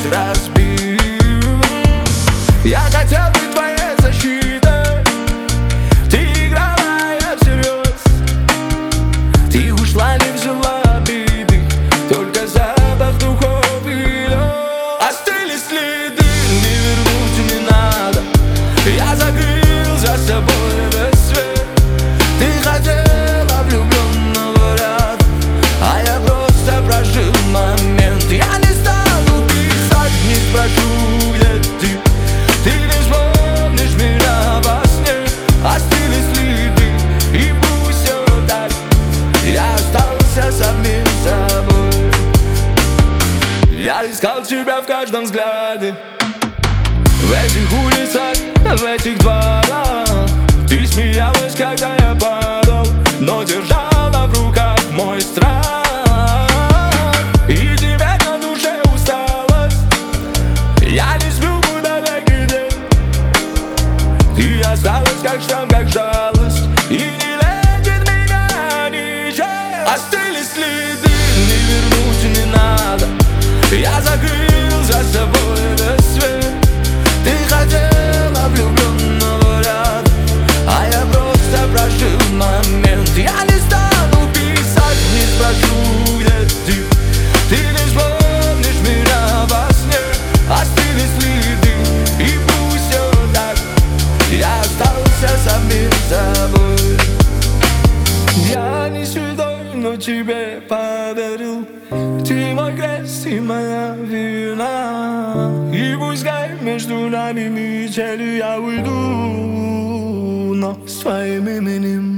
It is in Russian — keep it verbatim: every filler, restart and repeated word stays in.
разбил. Я хотел быть твоей защитой, ты играла, я всерьез. Ты ушла, не взяла обиды, только запах духов и лед. Остыли следы, не вернуть не надо. Я закрыл за собой весь свет. Ты хотела влюбленного ряда, а я просто прожил момент. Я не стану писать, не спрошу, где ты. Ты не вспомнишь меня во сне. Остыли следы, и пусть все так. Я остался самим собой. Я искал тебя в каждом взгляде, в этих улицах, в этих дворах. Ты смеялась, когда я падал, но держала в руках мой страх. И теперь на душе усталость, я не сплю, куда где. Ты осталась, как штамм, как жалость, и не лечит меня ничем. Остыли следы, не вернуть не надо. Я закрыл за собой весь свет. Ты хотела влюбленного ряда, а я просто прожил момент. Я не стану писать, не спрошу, где ты. Ты не вспомнишь меня во сне. Остыли следы, и пусть все так. Я остался самим собой. Я не святой, но тебе поверил. Ты мой крест и моя вина. И пускай между нами метели, я уйду, но с твоим именем.